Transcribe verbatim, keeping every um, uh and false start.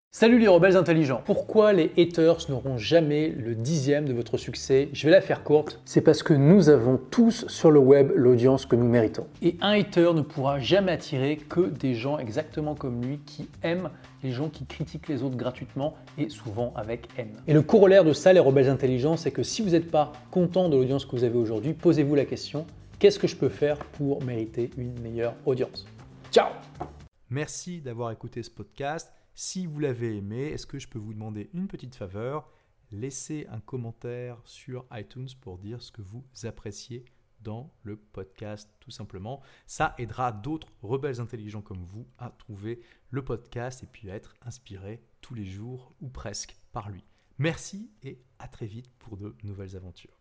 Salut les rebelles intelligents. Pourquoi les haters n'auront jamais le dixième de votre succès? Je vais la faire courte. C'est parce que nous avons tous sur le web l'audience que nous méritons. Et un hater ne pourra jamais attirer que des gens exactement comme lui qui aiment les gens qui critiquent les autres gratuitement et souvent avec haine. Et le corollaire de ça, les rebelles intelligents, c'est que si vous n'êtes pas content de l'audience que vous avez aujourd'hui, posez-vous la question, qu'est-ce que je peux faire pour mériter une meilleure audience? Ciao! Merci d'avoir écouté ce podcast. Si vous l'avez aimé, est-ce que je peux vous demander une petite faveur? Laissez un commentaire sur iTunes pour dire ce que vous appréciez dans le podcast, tout simplement. Ça aidera d'autres rebelles intelligents comme vous à trouver le podcast et puis à être inspirés tous les jours ou presque par lui. Merci et à très vite pour de nouvelles aventures.